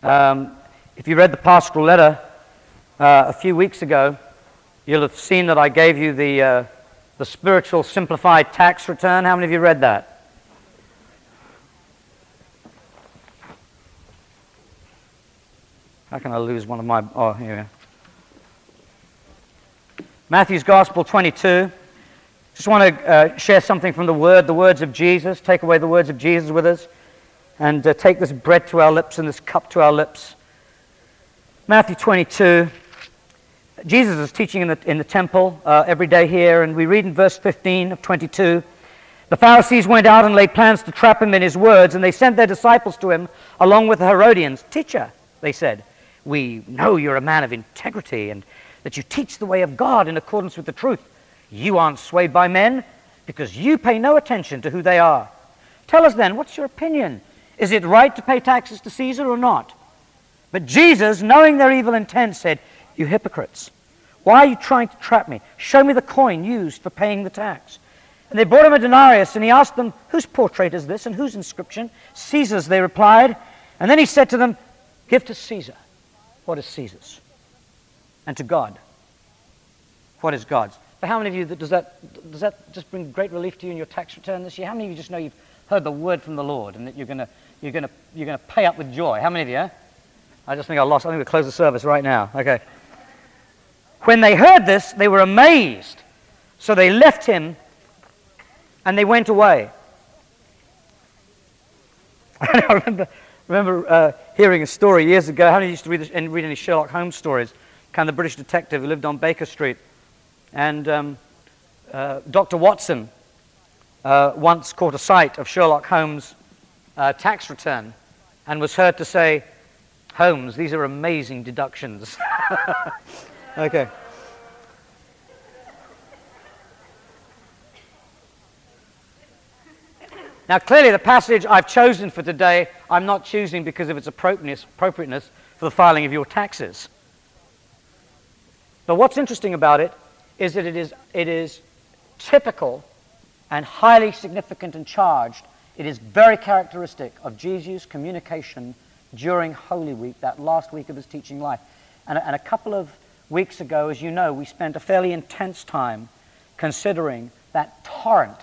If you read the pastoral letter a few weeks ago, you'll have seen that I gave you the spiritual simplified tax return. How many of you read that? How can I lose one of my... Oh, here we are. Matthew's Gospel 22. Just want to share something from the words of Jesus. Take away the words of Jesus with us. And take this bread to our lips and this cup to our lips. Matthew 22. Jesus is teaching in the temple every day here. And we read in verse 15 of 22. The Pharisees went out and laid plans to trap him in his words. And they sent their disciples to him along with the Herodians. Teacher, they said, we know you're a man of integrity and that you teach the way of God in accordance with the truth. You aren't swayed by men because you pay no attention to who they are. Tell us then, what's your opinion? Is it right to pay taxes to Caesar or not? But Jesus, knowing their evil intent, said, you hypocrites, why are you trying to trap me? Show me the coin used for paying the tax. And they brought him a denarius, and he asked them, whose portrait is this and whose inscription? Caesar's, they replied. And then he said to them, give to Caesar what is Caesar's, and to God what is God's. For how many of you does that just bring great relief to you in your tax return this year? How many of you just know you've heard the word from the Lord and that you're gonna pay up with joy? How many of you? I think we'll close the service right now. Okay. When they heard this, they were amazed. So they left him and they went away. I remember hearing a story years ago. How many used to read any Sherlock Holmes stories? Kind of the British detective who lived on Baker Street. And Dr. Watson once caught a sight of Sherlock Holmes' tax return and was heard to say, Holmes, these are amazing deductions. Okay. Now, clearly, the passage I've chosen for today, I'm not choosing because of its appropriateness for the filing of your taxes. But what's interesting about it is that it is typical and highly significant and charged. It is very characteristic of Jesus' communication during Holy Week, that last week of his teaching life. And a couple of weeks ago, as you know, we spent a fairly intense time considering that torrent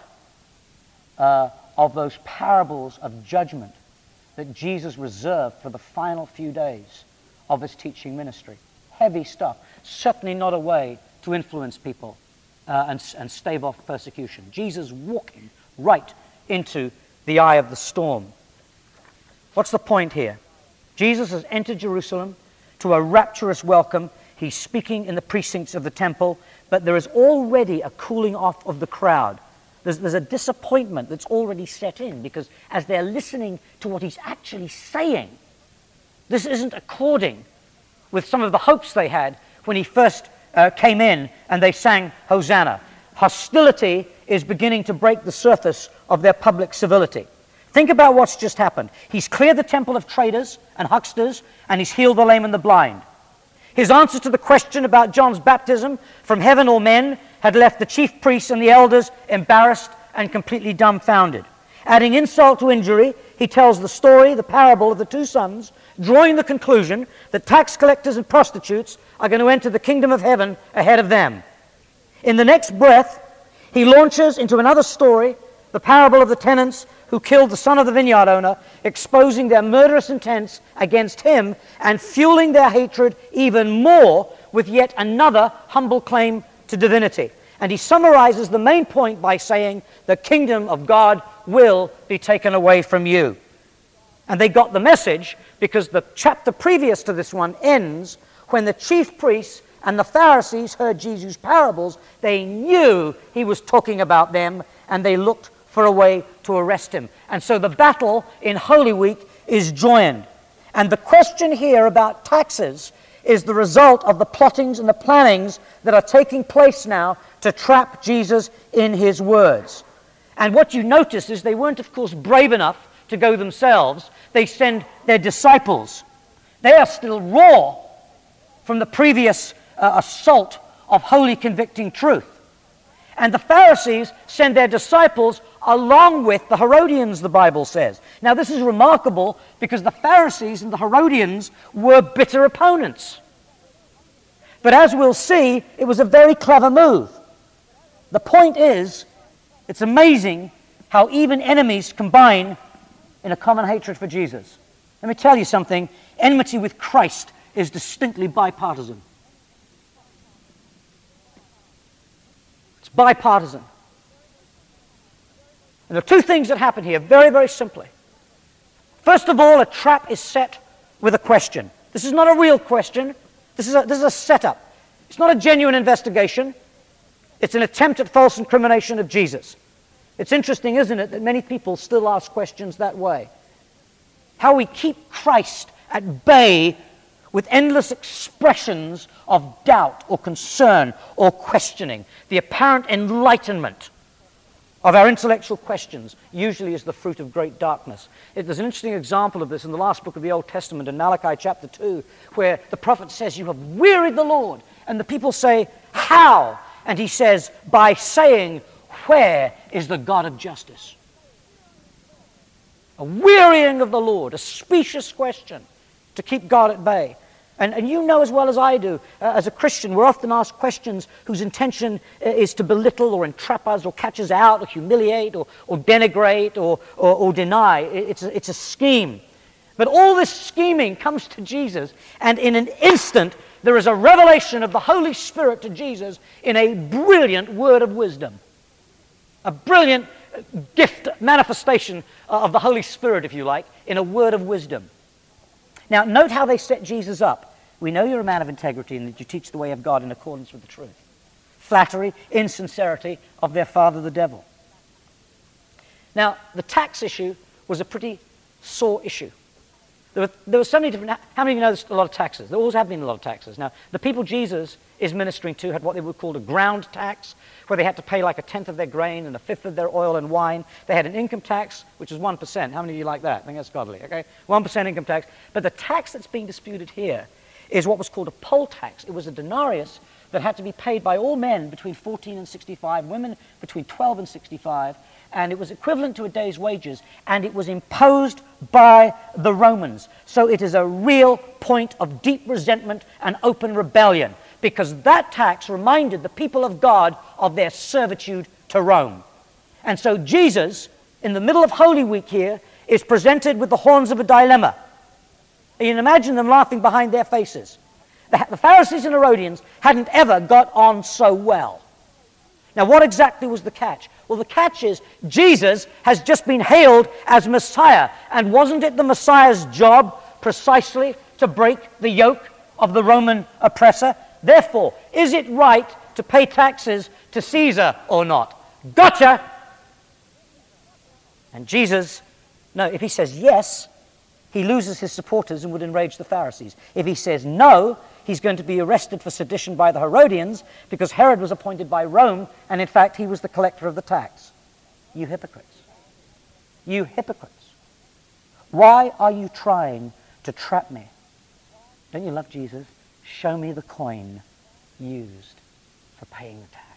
of those parables of judgment that Jesus reserved for the final few days of his teaching ministry. Heavy stuff. Certainly not a way to influence people and stave off persecution. Jesus walking right into the eye of the storm. What's the point here? Jesus has entered Jerusalem to a rapturous welcome. He's speaking in the precincts of the temple, but there is already a cooling off of the crowd. There's a disappointment that's already set in because as they're listening to what he's actually saying, this isn't according with some of the hopes they had when he first came in and they sang Hosanna. Hostility is beginning to break the surface of their public civility. Think about what's just happened. He's cleared the temple of traders and hucksters, and he's healed the lame and the blind. His answer to the question about John's baptism from heaven or men had left the chief priests and the elders embarrassed and completely dumbfounded. Adding insult to injury, he tells the story, the parable of the two sons, drawing the conclusion that tax collectors and prostitutes are going to enter the kingdom of heaven ahead of them. In the next breath, he launches into another story, the parable of the tenants who killed the son of the vineyard owner, exposing their murderous intents against him and fueling their hatred even more with yet another humble claim to divinity. And he summarizes the main point by saying, the kingdom of God will be taken away from you. And they got the message because the chapter previous to this one ends when the chief priests and the Pharisees heard Jesus' parables. They knew he was talking about them and they looked for a way to arrest him. And so the battle in Holy Week is joined. And the question here about taxes is the result of the plottings and the plannings that are taking place now to trap Jesus in his words. And what you notice is they weren't, of course, brave enough to go themselves. They send their disciples. They are still raw from the previous assault of holy convicting truth. And the Pharisees send their disciples along with the Herodians, the Bible says. Now, this is remarkable because the Pharisees and the Herodians were bitter opponents. But as we'll see, it was a very clever move. The point is, it's amazing how even enemies combine in a common hatred for Jesus. Let me tell you something. Enmity with Christ is distinctly bipartisan. It's bipartisan. And there are two things that happen here, very, very simply. First of all, a trap is set with a question. This is not a real question. This is a setup. It's not a genuine investigation. It's an attempt at false incrimination of Jesus. It's interesting, isn't it, that many people still ask questions that way. How we keep Christ at bay with endless expressions of doubt or concern or questioning. The apparent enlightenment of our intellectual questions usually is the fruit of great darkness. There's an interesting example of this in the last book of the Old Testament, in Malachi chapter 2, where the prophet says, "You have wearied the Lord." And the people say, "How?" And he says, "By saying, 'Where is the God of justice?'" A wearying of the Lord, a specious question to keep God at bay. And you know as well as I do, as a Christian, we're often asked questions whose intention is to belittle or entrap us or catch us out or humiliate or denigrate or deny. It's a scheme. But all this scheming comes to Jesus, and in an instant, there is a revelation of the Holy Spirit to Jesus in a brilliant word of wisdom. A brilliant gift, manifestation of the Holy Spirit, if you like, in a word of wisdom. Now, note how they set Jesus up. We know you're a man of integrity and that you teach the way of God in accordance with the truth. Flattery, insincerity of their father, the devil. Now, the tax issue was a pretty sore issue. There were so many different... How many of you know there's a lot of taxes? There always have been a lot of taxes. Now, the people Jesus is ministering to had what they would call a ground tax, where they had to pay like 1/10 of their grain and 1/5 of their oil and wine. They had an income tax, which was 1%. How many of you like that? I think that's godly, okay? 1% income tax. But the tax that's being disputed here is what was called a poll tax. It was a denarius that had to be paid by all men between 14 and 65, women between 12 and 65, and it was equivalent to a day's wages, and it was imposed by the Romans. So it is a real point of deep resentment and open rebellion, because that tax reminded the people of God of their servitude to Rome. And so Jesus, in the middle of Holy Week here, is presented with the horns of a dilemma. You can imagine them laughing behind their faces. The Pharisees and Herodians hadn't ever got on so well. Now, what exactly was the catch? Well, the catch is Jesus has just been hailed as Messiah. And wasn't it the Messiah's job precisely to break the yoke of the Roman oppressor? Therefore, is it right to pay taxes to Caesar or not? Gotcha! And Jesus, no, if he says yes, he loses his supporters and would enrage the Pharisees. If he says no, he's going to be arrested for sedition by the Herodians, because Herod was appointed by Rome, and in fact he was the collector of the tax. You hypocrites. You hypocrites. Why are you trying to trap me? Don't you love Jesus? Show me the coin used for paying the tax.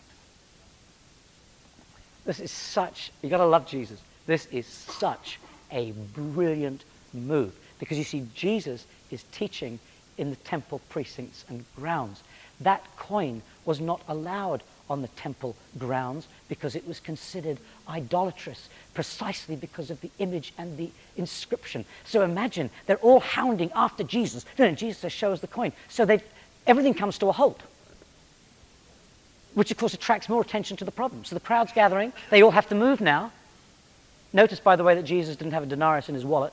This is such, you've got to love Jesus. This is such a brilliant move, because you see, Jesus is teaching in the temple precincts and grounds. That coin was not allowed on the temple grounds because it was considered idolatrous, precisely because of the image and the inscription. So imagine, they're all hounding after Jesus. No, Jesus says, "Show us the coin." So everything comes to a halt, which of course attracts more attention to the problem. So the crowd's gathering, they all have to move now. Notice, by the way, that Jesus didn't have a denarius in his wallet.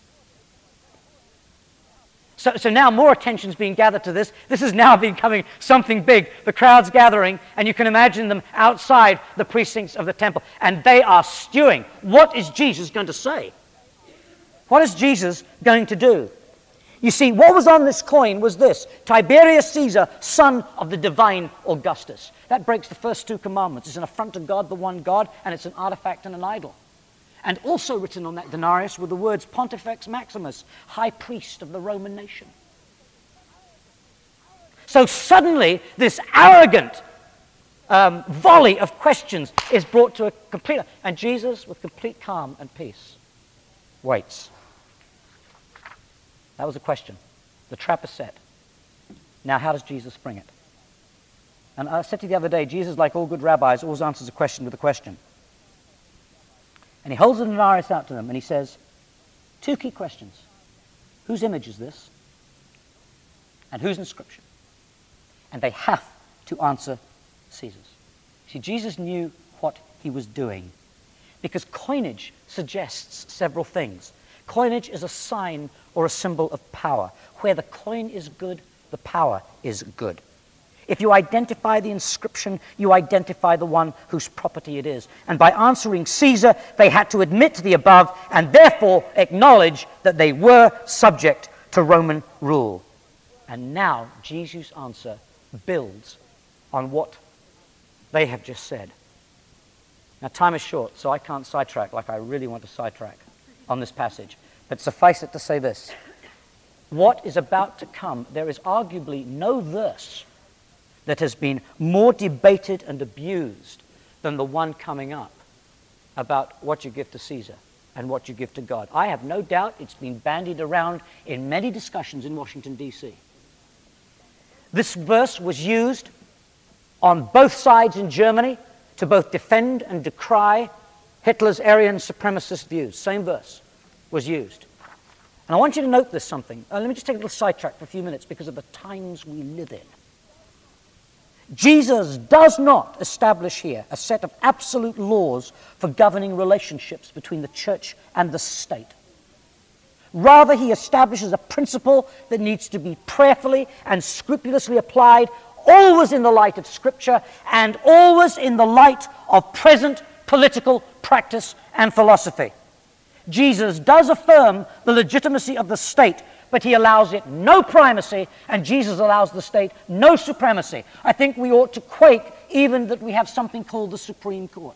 So now more attention is being gathered to this. This is now becoming something big. The crowd's gathering, and you can imagine them outside the precincts of the temple, and they are stewing. What is Jesus going to say? What is Jesus going to do? You see, what was on this coin was this: Tiberius Caesar, son of the divine Augustus. That breaks the first two commandments. It's an affront to God, the one God, and it's an artifact and an idol. And also written on that denarius were the words Pontifex Maximus, high priest of the Roman nation. So suddenly, this arrogant, volley of questions is brought to a complete... And Jesus, with complete calm and peace, waits. That was the question. The trap is set. Now, how does Jesus bring it? And I said to you the other day, Jesus, like all good rabbis, always answers a question with a question. And he holds the denarius out to them, and he says, 2 key questions. Whose image is this? And whose inscription? And they have to answer Caesar's. See, Jesus knew what he was doing, because coinage suggests several things. Coinage is a sign or a symbol of power. Where the coin is good, the power is good. If you identify the inscription, you identify the one whose property it is. And by answering Caesar, they had to admit the above and therefore acknowledge that they were subject to Roman rule. And now Jesus' answer builds on what they have just said. Now, time is short, so I can't sidetrack like I really want to sidetrack on this passage. But suffice it to say this. What is about to come, there is arguably no verse that has been more debated and abused than the one coming up about what you give to Caesar and what you give to God. I have no doubt it's been bandied around in many discussions in Washington, D.C. This verse was used on both sides in Germany to both defend and decry Hitler's Aryan supremacist views. Same verse was used. And I want you to note this something. Let me just take a little sidetrack for a few minutes because of the times we live in. Jesus does not establish here a set of absolute laws for governing relationships between the church and the state. Rather, he establishes a principle that needs to be prayerfully and scrupulously applied, always in the light of Scripture and always in the light of present political practice and philosophy. Jesus does affirm the legitimacy of the state, but he allows it no primacy, and Jesus allows the state no supremacy. I think we ought to quake even that we have something called the Supreme Court.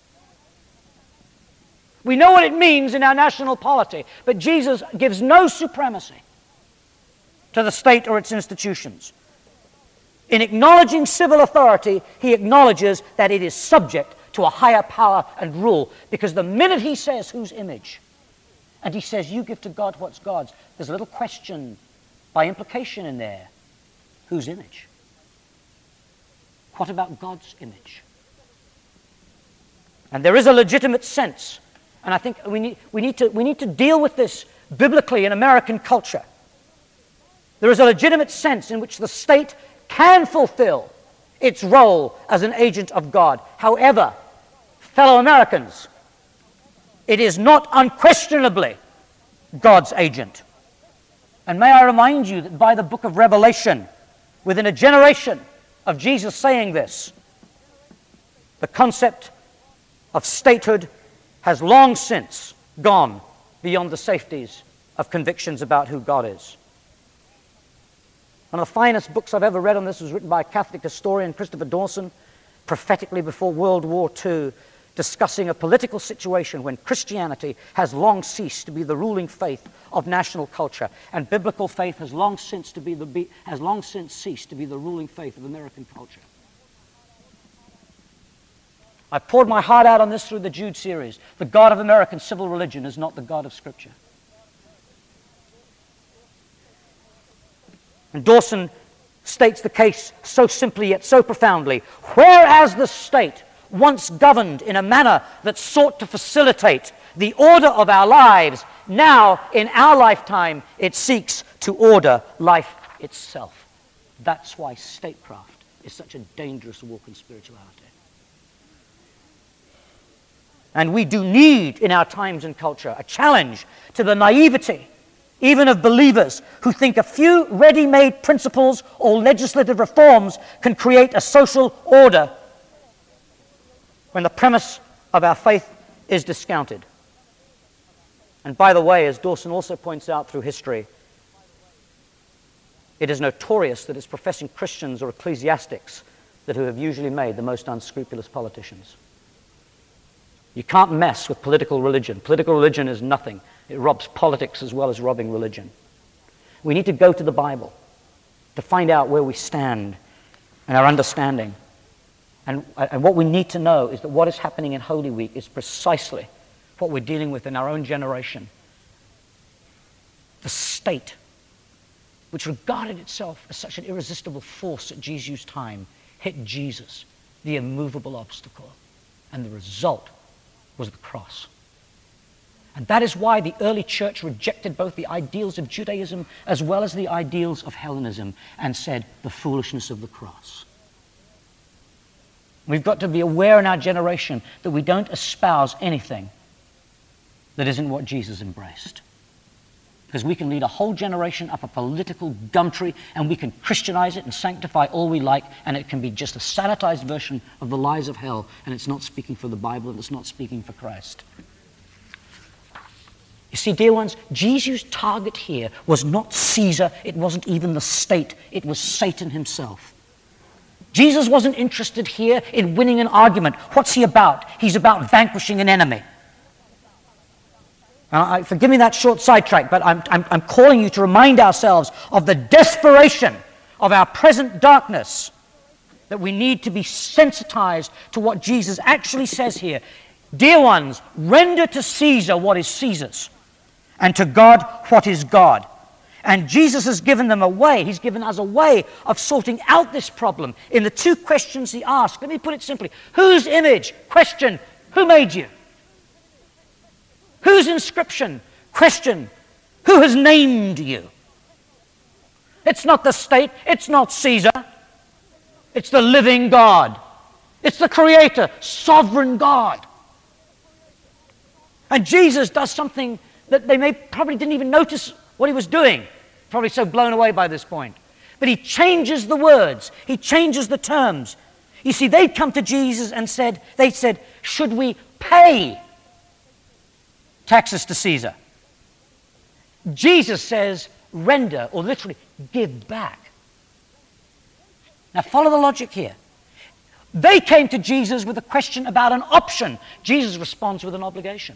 We know what it means in our national polity, but Jesus gives no supremacy to the state or its institutions. In acknowledging civil authority, he acknowledges that it is subject to a higher power and rule, because the minute he says whose image, and he says you give to God what's God's, there's a little question by implication in there. Whose image? What about God's image? And there is a legitimate sense, and I think we need to deal with this biblically in American culture. There is a legitimate sense in which the state can fulfill its role as an agent of God. However, fellow Americans, it is not unquestionably God's agent. And may I remind you that by the book of Revelation, within a generation of Jesus saying this, the concept of statehood has long since gone beyond the safeties of convictions about who God is. One of the finest books I've ever read on this was written by a Catholic historian, Christopher Dawson, prophetically before World War II, discussing a political situation when Christianity has long ceased to be the ruling faith of national culture, and biblical faith has long since ceased to be the ruling faith of American culture. I poured my heart out on this through the Jude series. The God of American civil religion is not the God of Scripture. And Dawson states the case so simply yet so profoundly. Whereas the state once governed in a manner that sought to facilitate the order of our lives, now in our lifetime it seeks to order life itself. That's why statecraft is such a dangerous walk in spirituality. And we do need in our times and culture a challenge to the naivety even of believers who think a few ready-made principles or legislative reforms can create a social order when the premise of our faith is discounted. And by the way, as Dawson also points out through history, it is notorious that it's professing Christians or ecclesiastics that who have usually made the most unscrupulous politicians. You can't mess with political religion. Political religion is nothing. It robs politics as well as robbing religion. We need to go to the Bible to find out where we stand and our understanding And what we need to know is that what is happening in Holy Week is precisely what we're dealing with in our own generation. The state, which regarded itself as such an irresistible force at Jesus' time, hit Jesus, the immovable obstacle. And the result was the cross. And that is why the early church rejected both the ideals of Judaism as well as the ideals of Hellenism and said the foolishness of the cross. We've got to be aware in our generation that we don't espouse anything that isn't what Jesus embraced. Because we can lead a whole generation up a political gumtree and we can Christianize it and sanctify all we like, and it can be just a sanitized version of the lies of hell, and it's not speaking for the Bible and it's not speaking for Christ. You see, dear ones, Jesus' target here was not Caesar, it wasn't even the state, it was Satan himself. Jesus wasn't interested here in winning an argument. What's he about? He's about vanquishing an enemy. Forgive me that short sidetrack, but I'm calling you to remind ourselves of the desperation of our present darkness, that we need to be sensitized to what Jesus actually says here. Dear ones, render to Caesar what is Caesar's, and to God what is God. And Jesus has given them a way. He's given us a way of sorting out this problem in the two questions he asked. Let me put it simply. Whose image? Question. Who made you? Whose inscription? Question. Who has named you? It's not the state. It's not Caesar. It's the living God. It's the Creator, sovereign God. And Jesus does something that they probably didn't even notice what he was doing. Probably so blown away by this point. But he changes the words. He changes the terms. You see, they'd come to Jesus and said, should we pay taxes to Caesar? Jesus says, render, or literally, give back. Now follow the logic here. They came to Jesus with a question about an option. Jesus responds with an obligation.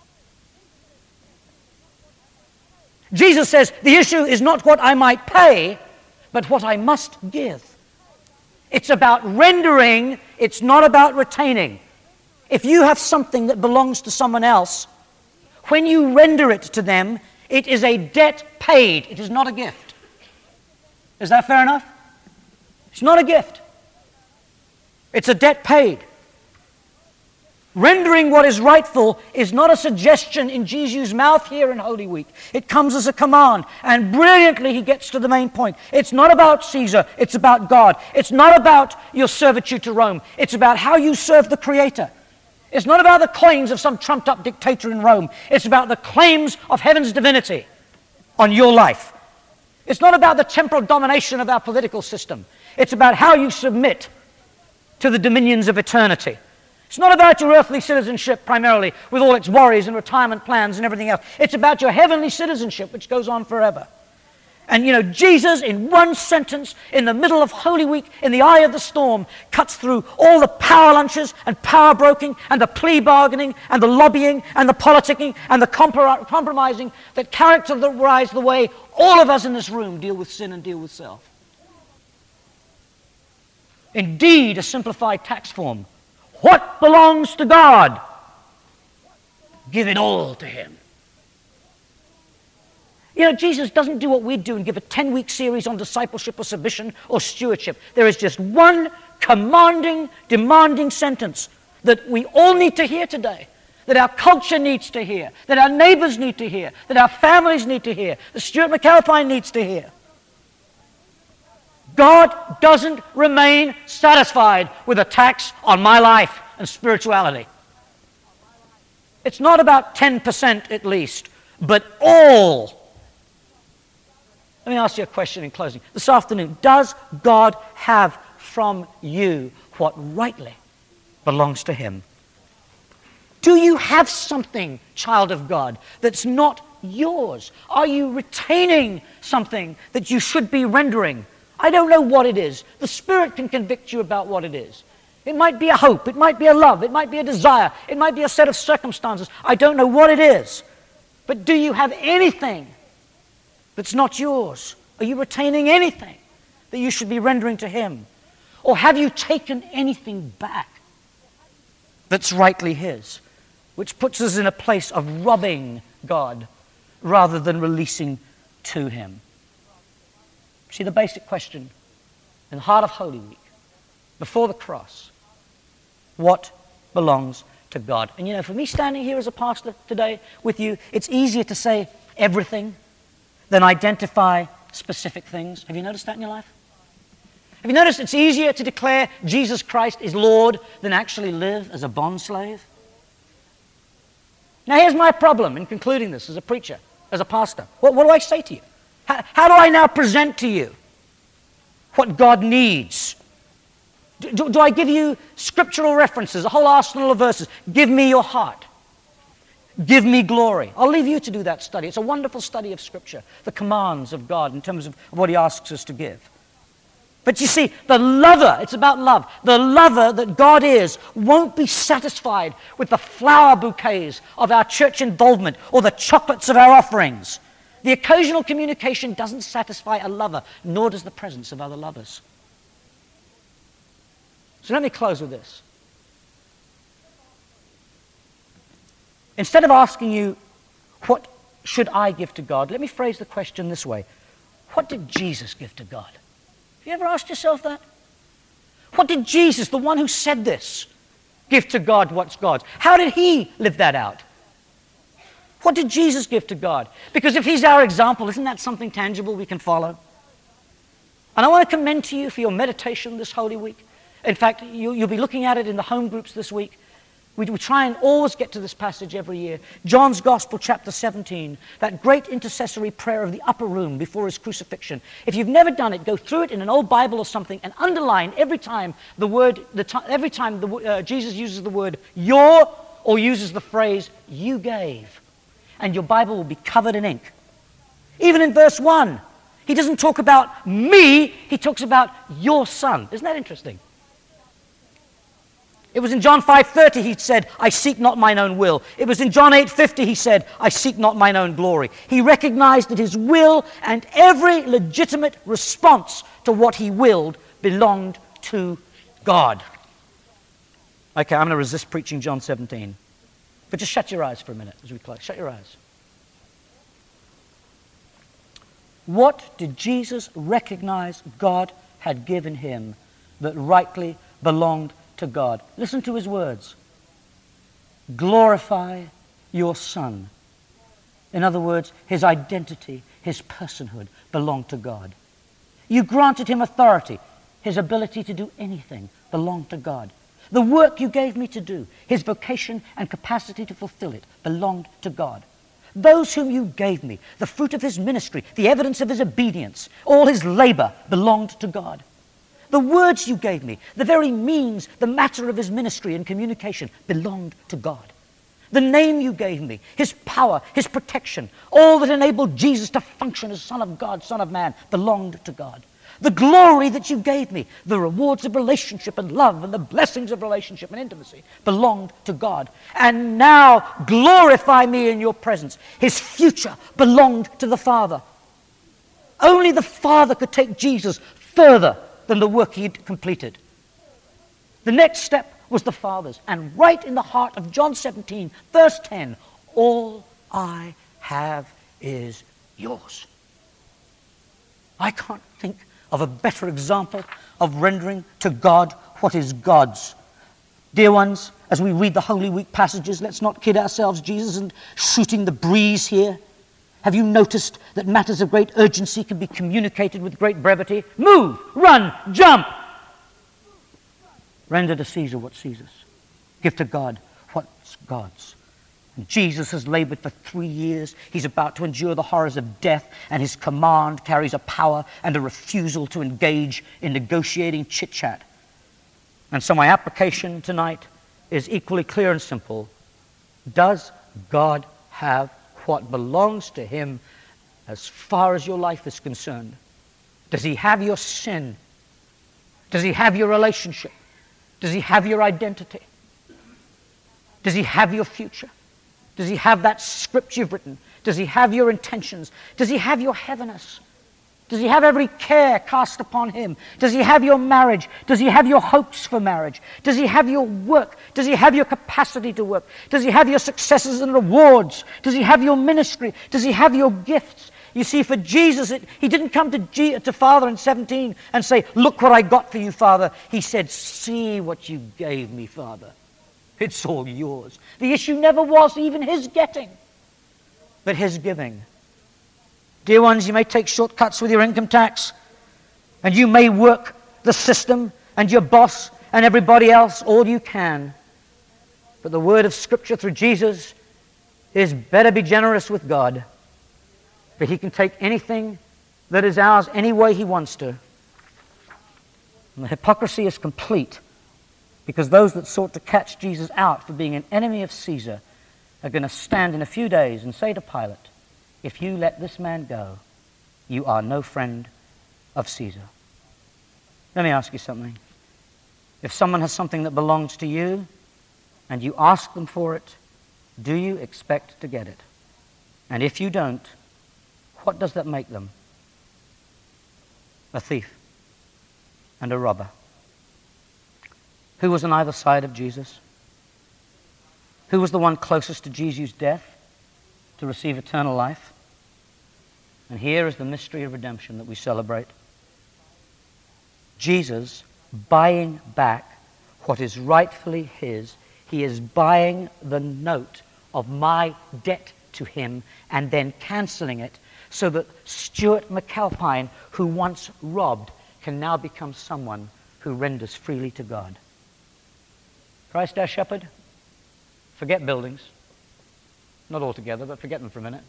Jesus says, the issue is not what I might pay, but what I must give. It's about rendering, it's not about retaining. If you have something that belongs to someone else, when you render it to them, it is a debt paid. It is not a gift. Is that fair enough? It's not a gift. It's a debt paid. Rendering what is rightful is not a suggestion in Jesus' mouth here in Holy Week. It comes as a command, and brilliantly he gets to the main point. It's not about Caesar, it's about God. It's not about your servitude to Rome. It's about how you serve the Creator. It's not about the claims of some trumped-up dictator in Rome. It's about the claims of heaven's divinity on your life. It's not about the temporal domination of our political system. It's about how you submit to the dominions of eternity. It's not about your earthly citizenship primarily, with all its worries and retirement plans and everything else. It's about your heavenly citizenship, which goes on forever. And you know, Jesus, in one sentence, in the middle of Holy Week, in the eye of the storm, cuts through all the power lunches and power broking and the plea bargaining and the lobbying and the politicking and the compromising that characterize the way all of us in this room deal with sin and deal with self. Indeed, a simplified tax form. What belongs to God? Give it all to Him. You know, Jesus doesn't do what we do and give a 10-week series on discipleship or submission or stewardship. There is just one commanding, demanding sentence that we all need to hear today, that our culture needs to hear, that our neighbors need to hear, that our families need to hear, that Stuart McAlpine needs to hear. God doesn't remain satisfied with a tax on my life and spirituality. It's not about 10% at least, but all. Let me ask you a question in closing. This afternoon, does God have from you what rightly belongs to Him? Do you have something, child of God, that's not yours? Are you retaining something that you should be rendering? I don't know what it is. The Spirit can convict you about what it is. It might be a hope. It might be a love. It might be a desire. It might be a set of circumstances. I don't know what it is. But do you have anything that's not yours? Are you retaining anything that you should be rendering to Him? Or have you taken anything back that's rightly his? Which puts us in a place of robbing God rather than releasing to him. See, the basic question in the heart of Holy Week, before the cross, what belongs to God? And you know, for me standing here as a pastor today with you, it's easier to say everything than identify specific things. Have you noticed that in your life? Have you noticed it's easier to declare Jesus Christ is Lord than actually live as a bondslave? Now here's my problem in concluding this as a preacher, as a pastor. What do I say to you? How do I now present to you what God needs? Do I give you scriptural references, a whole arsenal of verses? Give me your heart. Give me glory. I'll leave you to do that study. It's a wonderful study of Scripture, the commands of God in terms of what he asks us to give. But you see, the lover, it's about love. The lover that God is won't be satisfied with the flower bouquets of our church involvement or the chocolates of our offerings. The occasional communication doesn't satisfy a lover, nor does the presence of other lovers. So let me close with this. Instead of asking you, what should I give to God? Let me phrase the question this way. What did Jesus give to God? Have you ever asked yourself that? What did Jesus, the one who said this, give to God what's God's? How did he live that out? What did Jesus give to God? Because if he's our example, isn't that something tangible we can follow? And I want to commend to you for your meditation this Holy Week. In fact, you'll be looking at it in the home groups this week. We try and always get to this passage every year. John's Gospel, chapter 17, that great intercessory prayer of the upper room before his crucifixion. If you've never done it, go through it in an old Bible or something and underline every time Jesus uses the word your or uses the phrase you gave. And your Bible will be covered in ink. Even in verse 1, he doesn't talk about me, he talks about your son. Isn't that interesting? It was in John 5:30 he said, I seek not mine own will. It was in John 8:50 he said, I seek not mine own glory. He recognized that his will and every legitimate response to what he willed belonged to God. Okay, I'm going to resist preaching John 17. But just shut your eyes for a minute as we close. Shut your eyes. What did Jesus recognize God had given him that rightly belonged to God? Listen to his words. Glorify your Son. In other words, his identity, his personhood belonged to God. You granted him authority. His ability to do anything belonged to God. The work you gave me to do, his vocation and capacity to fulfill it, belonged to God. Those whom you gave me, the fruit of his ministry, the evidence of his obedience, all his labor belonged to God. The words you gave me, the very means, the matter of his ministry and communication belonged to God. The name you gave me, his power, his protection, all that enabled Jesus to function as Son of God, Son of Man, belonged to God. The glory that you gave me, the rewards of relationship and love and the blessings of relationship and intimacy belonged to God. And now glorify me in your presence. His future belonged to the Father. Only the Father could take Jesus further than the work he had completed. The next step was the Father's. And right in the heart of John 17, verse 10, all I have is yours. I can't think of a better example of rendering to God what is God's. Dear ones, as we read the Holy Week passages, let's not kid ourselves. Jesus isn't shooting the breeze here. Have you noticed that matters of great urgency can be communicated with great brevity? Move, run, jump. Render to Caesar what's Caesar's. Give to God what's God's. And Jesus has labored for 3 years. He's about to endure the horrors of death, and his command carries a power and a refusal to engage in negotiating chit-chat. And so my application tonight is equally clear and simple. Does God have what belongs to him as far as your life is concerned? Does he have your sin? Does he have your relationship? Does he have your identity? Does he have your future? Does he have that script you've written? Does he have your intentions? Does he have your heaviness? Does he have every care cast upon him? Does he have your marriage? Does he have your hopes for marriage? Does he have your work? Does he have your capacity to work? Does he have your successes and rewards? Does he have your ministry? Does he have your gifts? You see, for Jesus, he didn't come to Father in 17 and say, look what I got for you, Father. He said, see what you gave me, Father. It's all yours. The issue never was even his getting, but his giving. Dear ones, you may take shortcuts with your income tax, and you may work the system and your boss and everybody else all you can. But the word of Scripture through Jesus is better be generous with God, for he can take anything that is ours any way he wants to. And the hypocrisy is complete, because those that sought to catch Jesus out for being an enemy of Caesar are going to stand in a few days and say to Pilate, if you let this man go, you are no friend of Caesar. Let me ask you something. If someone has something that belongs to you and you ask them for it, do you expect to get it? And if you don't, what does that make them? A thief and a robber. Who was on either side of Jesus? Who was the one closest to Jesus' death to receive eternal life? And here is the mystery of redemption that we celebrate. Jesus buying back what is rightfully his. He is buying the note of my debt to him and then cancelling it so that Stuart McAlpine, who once robbed, can now become someone who renders freely to God. Christ our shepherd, forget buildings. Not altogether, but forget them for a minute.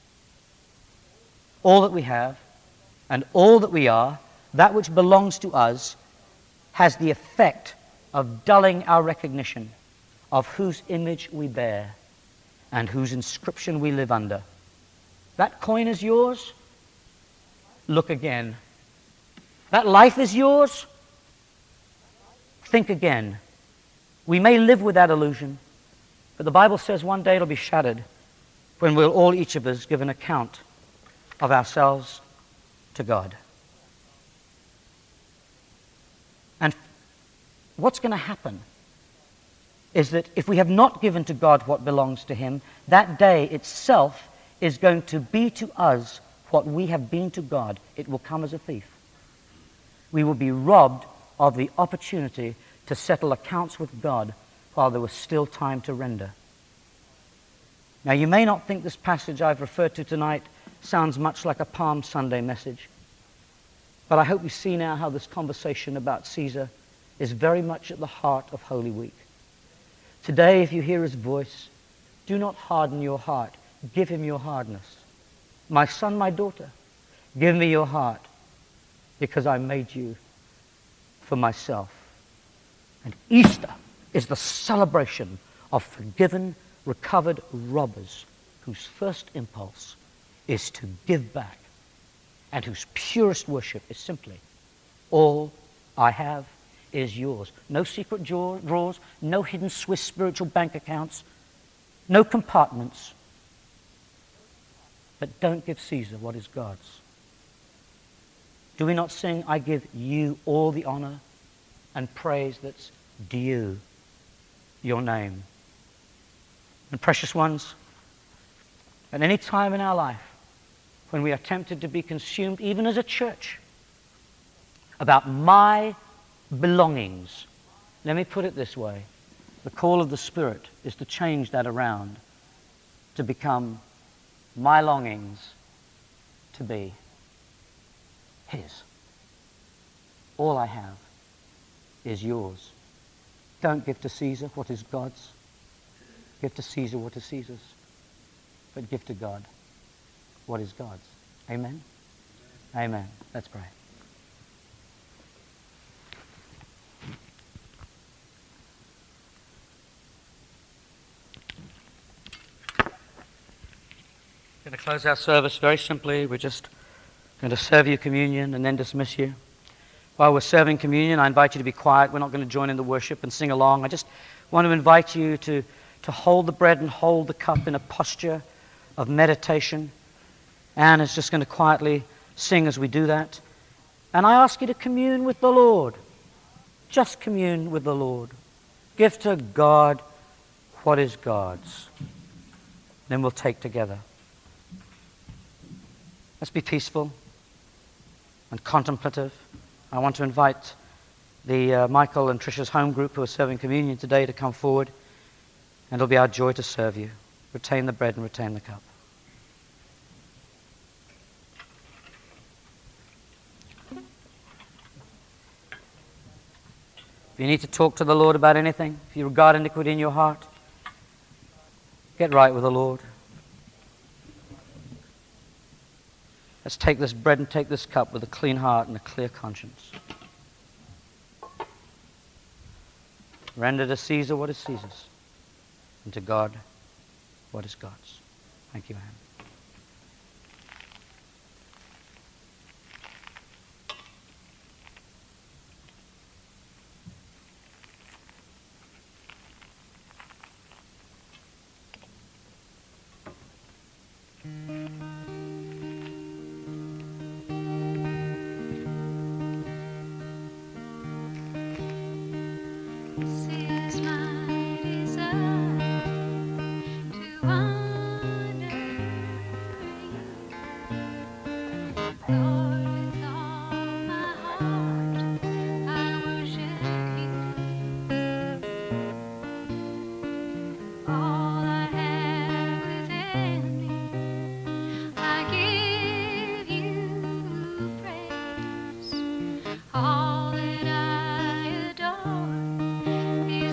All that we have and all that we are, that which belongs to us, has the effect of dulling our recognition of whose image we bear and whose inscription we live under. That coin is yours? Look again. That life is yours? Think again. We may live with that illusion, but the Bible says one day it'll be shattered when we'll all, each of us, give an account of ourselves to God. And what's going to happen is that if we have not given to God what belongs to him, that day itself is going to be to us what we have been to God. It will come as a thief. We will be robbed of the opportunity to settle accounts with God while there was still time to render. Now, you may not think this passage I've referred to tonight sounds much like a Palm Sunday message, but I hope you see now how this conversation about Caesar is very much at the heart of Holy Week. Today, if you hear his voice, do not harden your heart. Give him your hardness. My son, my daughter, give me your heart, because I made you for myself. And Easter is the celebration of forgiven, recovered robbers whose first impulse is to give back and whose purest worship is simply, all I have is yours. No secret drawers, no hidden Swiss spiritual bank accounts, no compartments. But don't give Caesar what is God's. Do we not sing, I give you all the honor and praise that's due your name? And precious ones, at any time in our life when we are tempted to be consumed, even as a church, about my belongings, let me put it this way. The call of the Spirit is to change that around, to become my longings to be his. All I have is yours. Don't give to Caesar what is God's. Give to Caesar what is Caesar's. But give to God what is God's. Amen? Amen. Let's pray. We're going to close our service very simply. We're just going to serve you communion and then dismiss you. While we're serving communion, I invite you to be quiet. We're not going to join in the worship and sing along. I just want to invite you to hold the bread and hold the cup in a posture of meditation. Anne is just going to quietly sing as we do that. And I ask you to commune with the Lord. Just commune with the Lord. Give to God what is God's. Then we'll take together. Let's be peaceful and contemplative. I want to invite the Michael and Trisha's home group who are serving communion today to come forward, and it'll be our joy to serve you. Retain the bread and retain the cup. If you need to talk to the Lord about anything, if you regard iniquity in your heart, get right with the Lord. Let's take this bread and take this cup with a clean heart and a clear conscience. Render to Caesar what is Caesar's, and to God what is God's. Thank you, Anne. All that I adore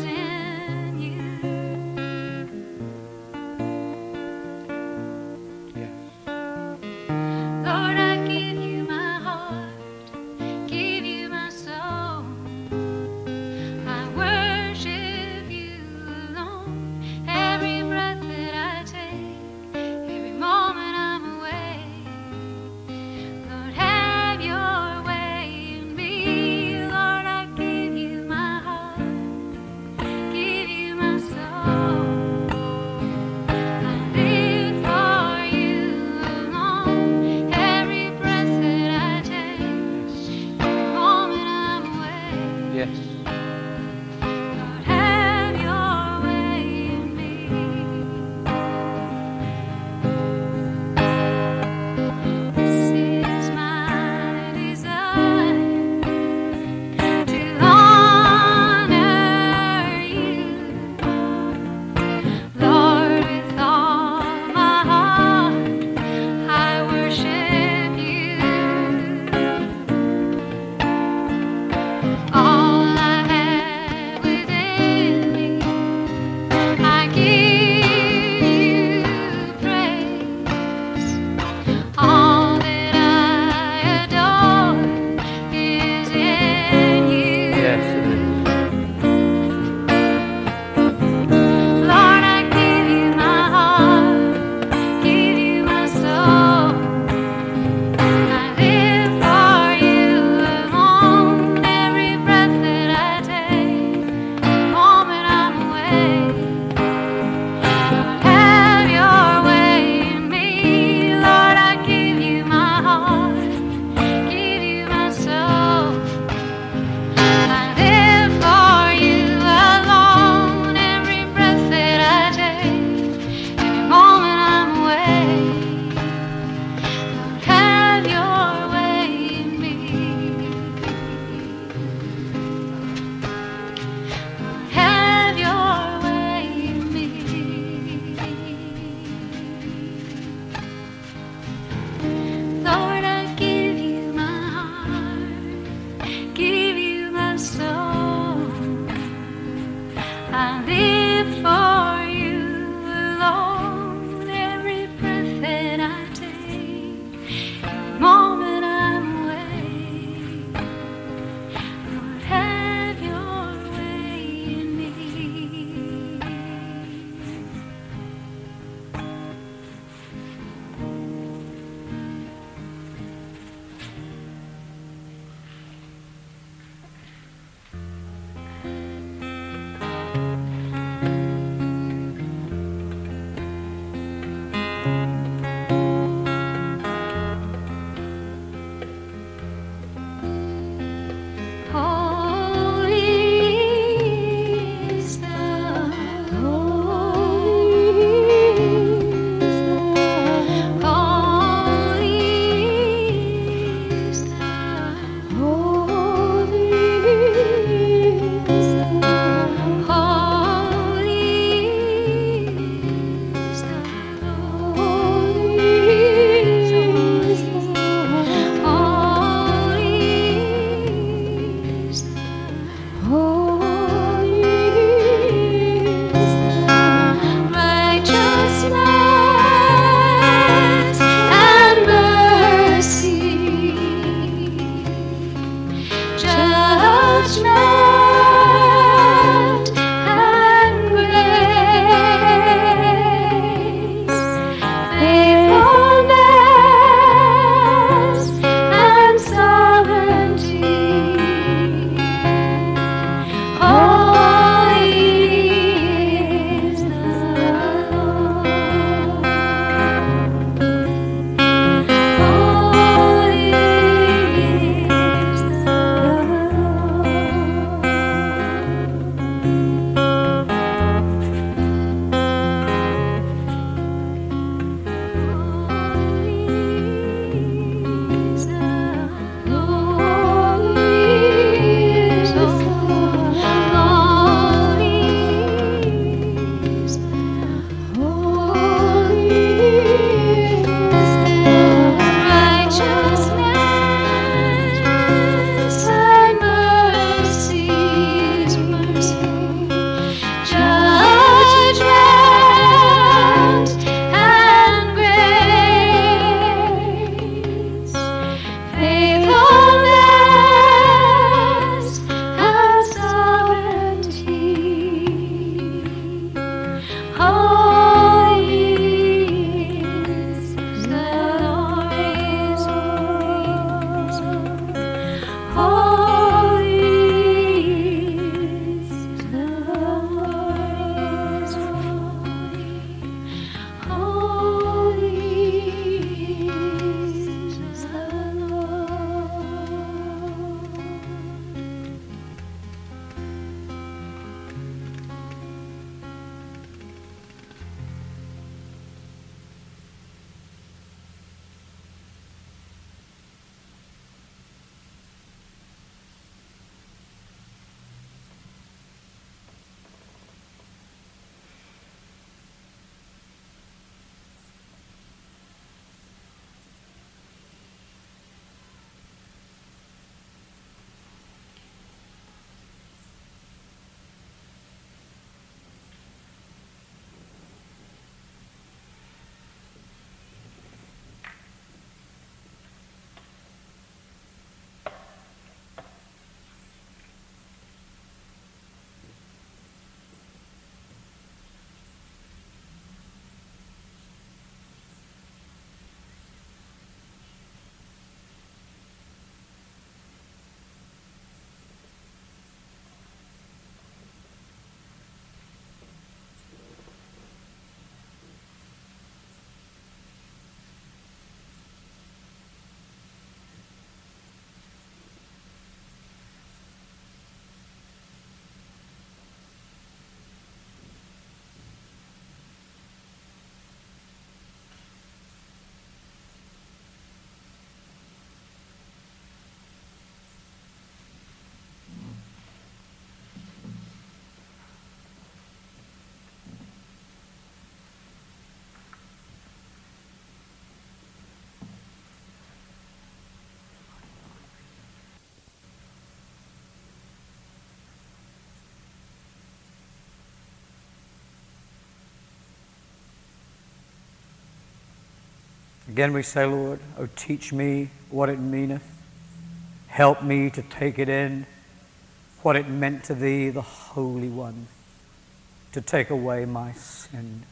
Again we say, Lord, oh, teach me what it meaneth. Help me to take it in, what it meant to thee, the Holy One, to take away my sin.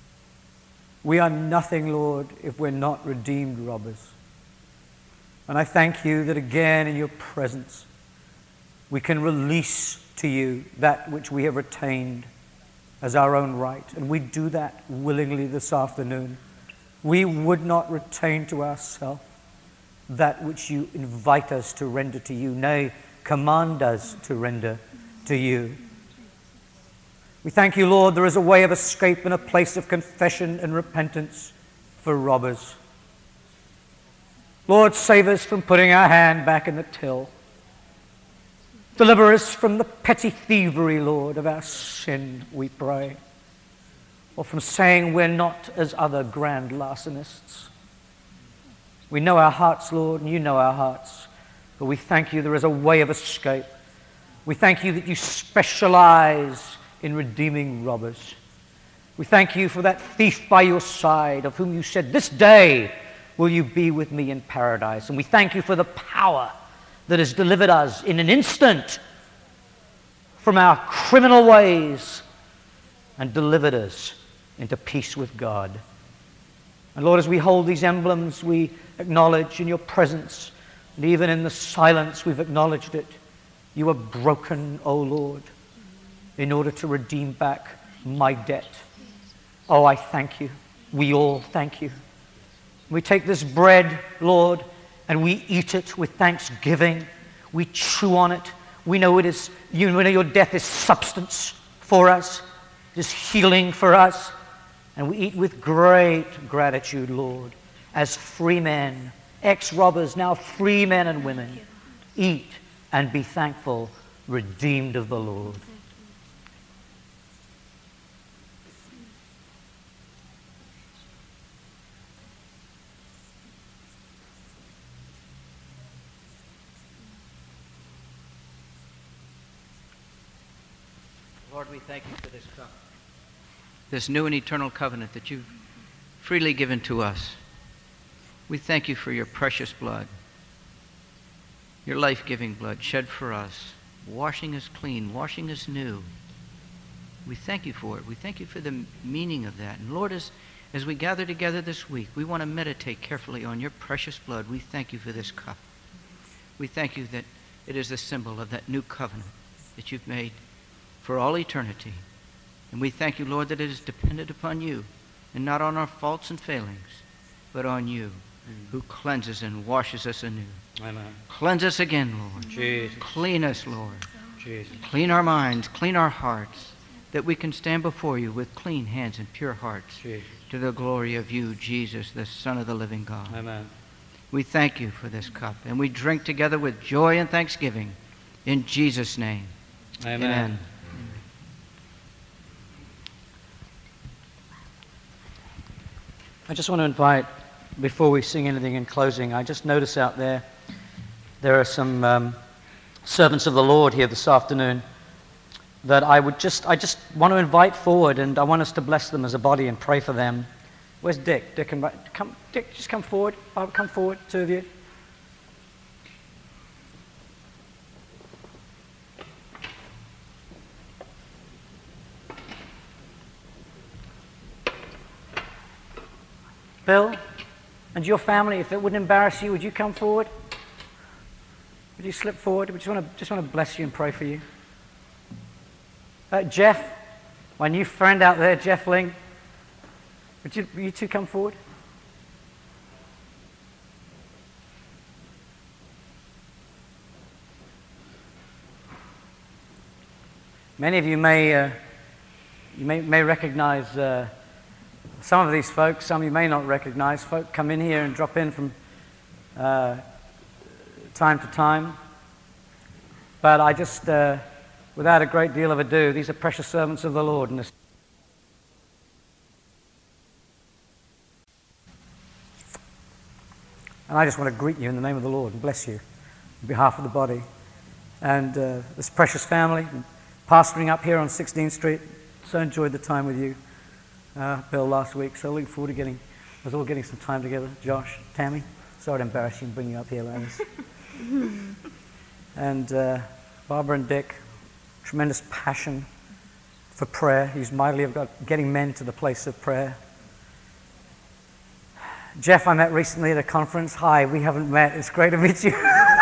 We are nothing, Lord, if we're not redeemed robbers. And I thank you that again in your presence we can release to you that which we have retained as our own right. And we do that willingly this afternoon. We would not retain to ourselves that which you invite us to render to you, nay, command us to render to you. We thank you, Lord, there is a way of escape and a place of confession and repentance for robbers. Lord, save us from putting our hand back in the till. Deliver us from the petty thievery, Lord, of our sin, we pray. Or from saying we're not as other grand larcenists. We know our hearts, Lord, and you know our hearts. But we thank you there is a way of escape. We thank you that you specialize in redeeming robbers. We thank you for that thief by your side, of whom you said, this day will you be with me in paradise. And we thank you for the power that has delivered us in an instant from our criminal ways and delivered us into peace with God. And Lord, as we hold these emblems, we acknowledge in your presence, and even in the silence we've acknowledged it, you are broken, O Lord, in order to redeem back my debt. Oh, I thank you. We all thank you. We take this bread, Lord, and we eat it with thanksgiving. We chew on it. We know it is, you know your death is substance for us. It is healing for us. And we eat with great gratitude, Lord, as free men, ex-robbers, now free men and women. Eat and be thankful, redeemed of the Lord. Lord, we thank you for this cup, this new and eternal covenant that you've freely given to us. We thank you for your precious blood, your life-giving blood shed for us, washing us clean, washing us new. We thank you for it. We thank you for the meaning of that. And Lord, as we gather together this week, we want to meditate carefully on your precious blood. We thank you for this cup. We thank you that it is a symbol of that new covenant that you've made for all eternity. And we thank you, Lord, that it is dependent upon you and not on our faults and failings, but on you who cleanses and washes us anew. Amen. Cleanse us again, Lord. Jesus. Clean us, Lord. Jesus. Clean our minds, clean our hearts, that we can stand before you with clean hands and pure hearts, Jesus. to the glory of you, Jesus, the Son of the living God. Amen. We thank you for this cup, and we drink together with joy and thanksgiving in Jesus' name. Amen. Amen. I just want to invite, before we sing anything in closing, I just notice out there are some servants of the Lord here this afternoon that I just want to invite forward, and I want us to bless them as a body and pray for them. Where's Dick? Dick, just come forward. Come forward, two of you. Bill, and your family, if it wouldn't embarrass you, would you come forward? Would you slip forward? We just want to bless you and pray for you. Jeff, my new friend out there, Jeff Ling, would you two come forward? Many of you may recognize some of these folks. Some of you may not recognize. Folk come in here and drop in from time to time. But I just, without a great deal of ado, these are precious servants of the Lord. And I just want to greet you in the name of the Lord and bless you on behalf of the body. And this precious family, pastoring up here on 16th Street, so enjoyed the time with you, Bill, last week. So looking forward to getting us all getting some time together. Josh, Tammy, sorry to embarrass you and bring you up here like this. And Barbara and Dick, tremendous passion for prayer. He's mightily about getting men to the place of prayer. Jeff, I met recently at a conference. Hi, we haven't met. It's great to meet you.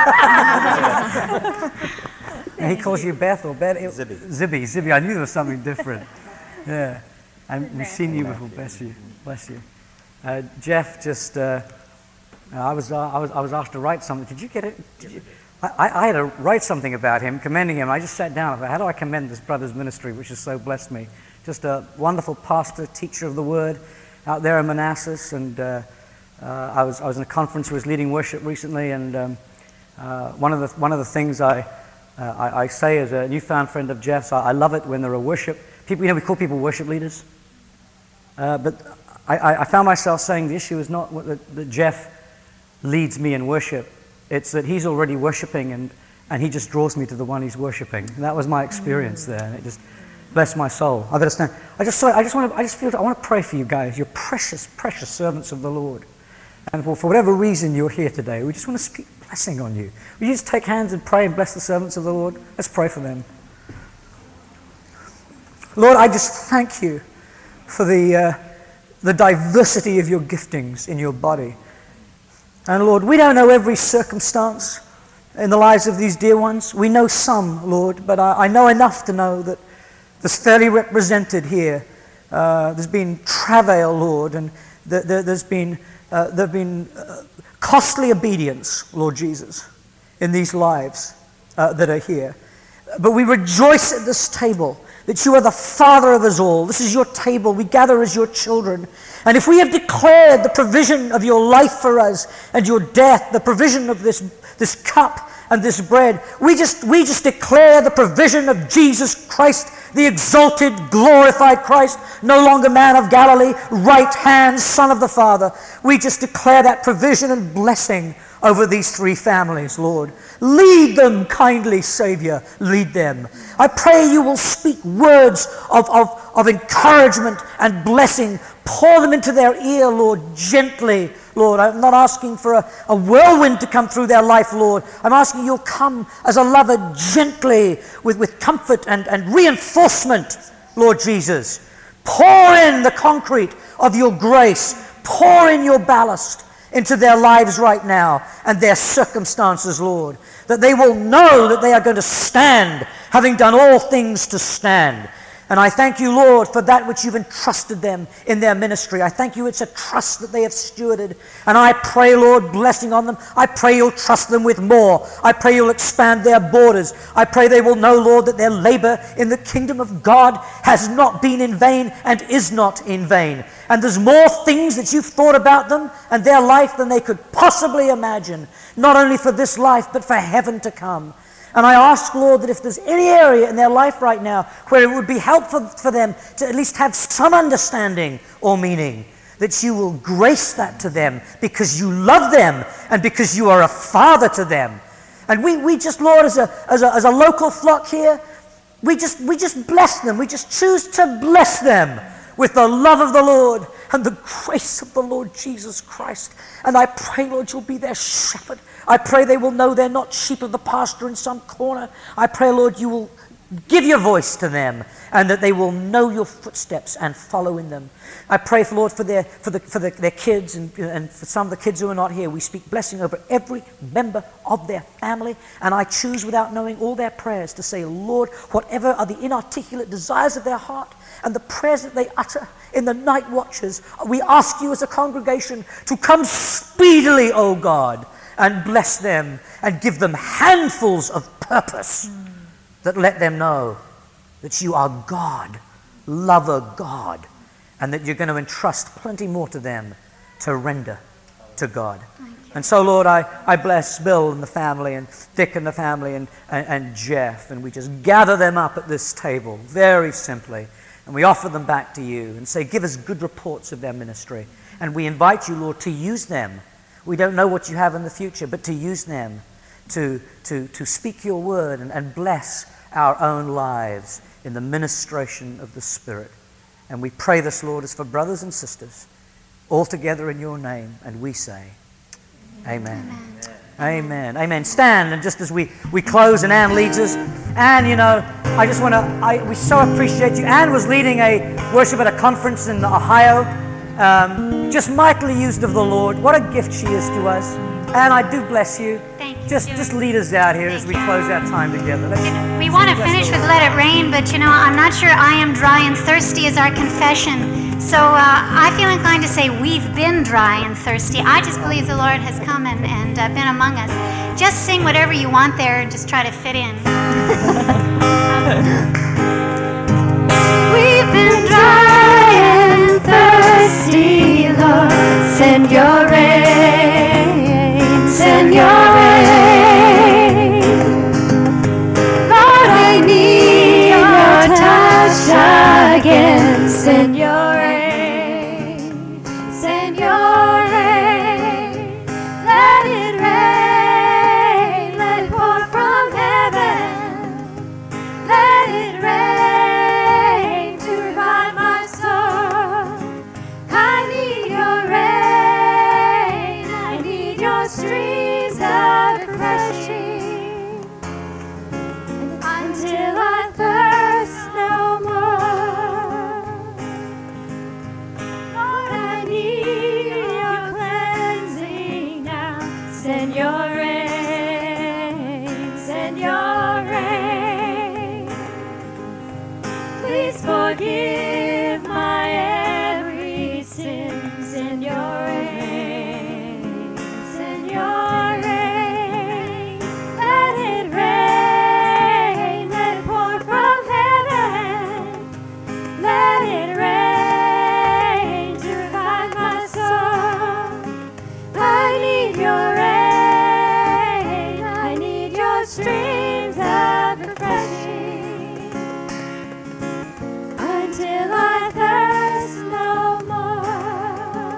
And he calls you Beth or Beth? Zibby. I knew there was something different. Yeah. And we've seen you before. Bless you. Jeff just, I was asked to write something. Did you get it? I had to write something about him, commending him. I just sat down and thought, how do I commend this brother's ministry, which has so blessed me? Just a wonderful pastor, teacher of the word out there in Manassas. And I was in a conference where he was leading worship recently. And one of the things I say as a newfound friend of Jeff's, I love it when there are worship people. We call people worship leaders. But I found myself saying the issue is not that Jeff leads me in worship. It's that he's already worshiping and he just draws me to the one he's worshiping. And that was my experience there, and it just blessed my soul. I better stand. I want to pray for you guys. You're precious, precious servants of the Lord. And for whatever reason you're here today, we just want to speak blessing on you. Will you just take hands and pray and bless the servants of the Lord? Let's pray for them. Lord, I just thank you for the diversity of your giftings in your body. And Lord, we don't know every circumstance in the lives of these dear ones. We know some, Lord, but I know enough to know that there's fairly represented here. There's been travail, Lord, and there've been costly obedience, Lord Jesus, in these lives that are here. But we rejoice at this table that you are the Father of us all. This is your table. We gather as your children. And if we have declared the provision of your life for us and your death, the provision of this cup and this bread, we just declare the provision of Jesus Christ, the exalted, glorified Christ, no longer man of Galilee, right hand, Son of the Father. We just declare that provision and blessing over these three families, Lord. Lead them, kindly Savior, lead them. I pray you will speak words of encouragement and blessing. Pour them into their ear, Lord, gently, Lord. I'm not asking for a whirlwind to come through their life, Lord. I'm asking you'll come as a lover gently with comfort and reinforcement, Lord Jesus. Pour in the concrete of your grace. Pour in your ballast into their lives right now and their circumstances, Lord, that they will know that they are going to stand, having done all things to stand. And I thank you, Lord, for that which you've entrusted them in their ministry. I thank you it's a trust that they have stewarded. And I pray, Lord, blessing on them. I pray you'll trust them with more. I pray you'll expand their borders. I pray they will know, Lord, that their labor in the kingdom of God has not been in vain and is not in vain. And there's more things that you've thought about them and their life than they could possibly imagine, not only for this life, but for heaven to come. And I ask, Lord, that if there's any area in their life right now where it would be helpful for them to at least have some understanding or meaning, that you will grace that to them because you love them and because you are a father to them. And we just, Lord, as a local flock here, we just bless them. We just choose to bless them with the love of the Lord and the grace of the Lord Jesus Christ. And I pray, Lord, you'll be their shepherd. I pray they will know they're not sheep of the pasture in some corner. I pray, Lord, you will give your voice to them and that they will know your footsteps and follow in them. I pray, Lord, for their kids and for some of the kids who are not here. We speak blessing over every member of their family. And I choose, without knowing all their prayers, to say, Lord, whatever are the inarticulate desires of their heart and the prayers that they utter in the night watches, we ask you as a congregation to come speedily, O God, and bless them and give them handfuls of purpose that let them know that you are God, lover God, and that you're going to entrust plenty more to them to render to God. And so, Lord, I bless Bill and the family and Dick and the family and Jeff, and we just gather them up at this table very simply, and we offer them back to you and say, give us good reports of their ministry. And we invite you, Lord, to use them. We don't know what you have in the future, but to use them to speak your word and bless our own lives in the ministration of the Spirit. And we pray this, Lord, as for brothers and sisters all together in your name, and we say, amen. Amen. Amen. Stand, and just as we close and Anne leads us, Anne, you know, I just want to, we so appreciate you. Anne was leading a worship at a conference in Ohio, just mightily used of the Lord. What a gift she is to us. Anne, I do bless you. Thank you. Just lead us out here as we close our time together. We want to finish with Let It Rain, but you know, I'm not sure I am dry and thirsty is our confession. So I feel inclined to say we've been dry and thirsty. I just believe the Lord has come and been among us. Just sing whatever you want there and just try to fit in. We've been dry and thirsty, Lord. Send your rain, send your rain. Lord, I need your touch again. Send your rain, send your rain. Let it rain, let it pour from heaven. Let it rain to revive my soul. I need your rain, I need your streams of refreshing, until I thirst no more. Lord, I need your cleansing now. Send your rain, send your rain. Please forgive my every sin. Send your rain, send your rain. Let it rain, let it pour from heaven. Let it rain to revive my soul. I need your rain, I need your streams of refreshing, until I thirst no more.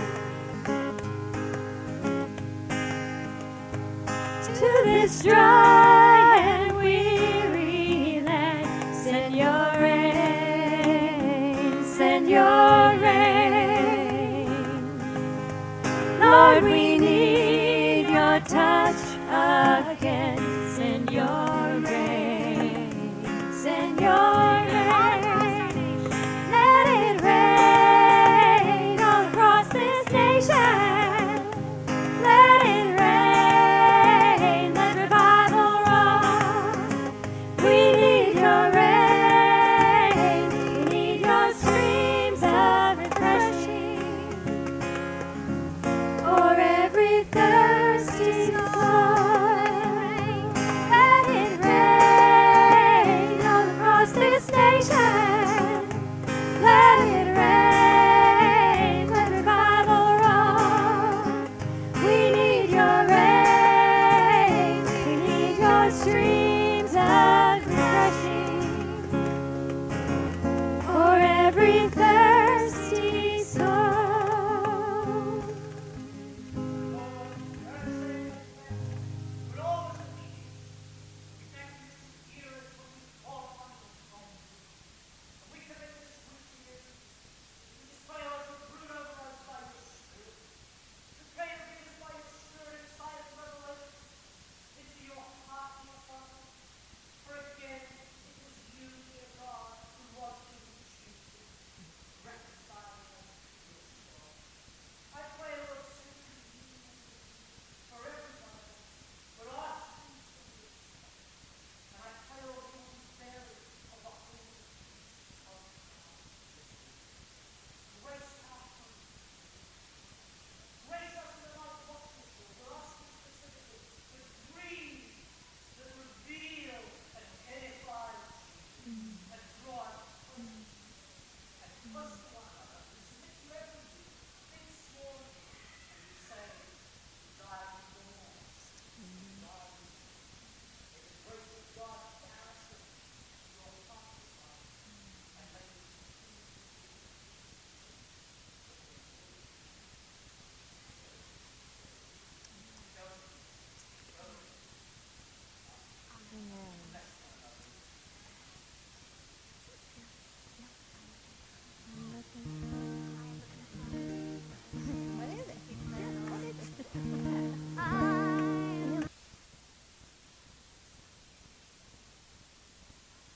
To this dry and weary land, send your rain, send your rain. Lord, we need your touch again. Send your